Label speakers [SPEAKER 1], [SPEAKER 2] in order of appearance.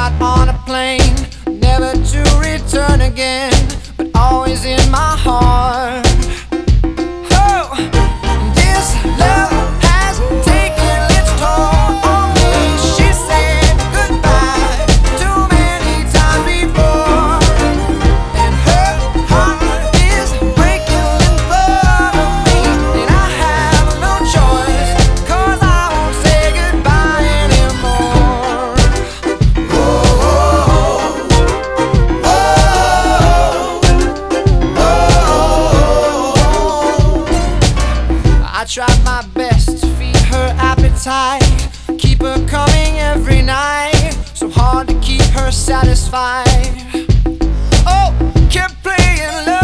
[SPEAKER 1] got on a plane, never to return again, but always in my heart. Oh, this love has taken its toll on me. She said goodbye too many times before, and her heart is breaking in front of me, and I have no choice, 'cause I won't say goodbye anymore. I tried my best to feed her appetite, keep her coming every night, so hard to keep her satisfied. Oh, kept playing love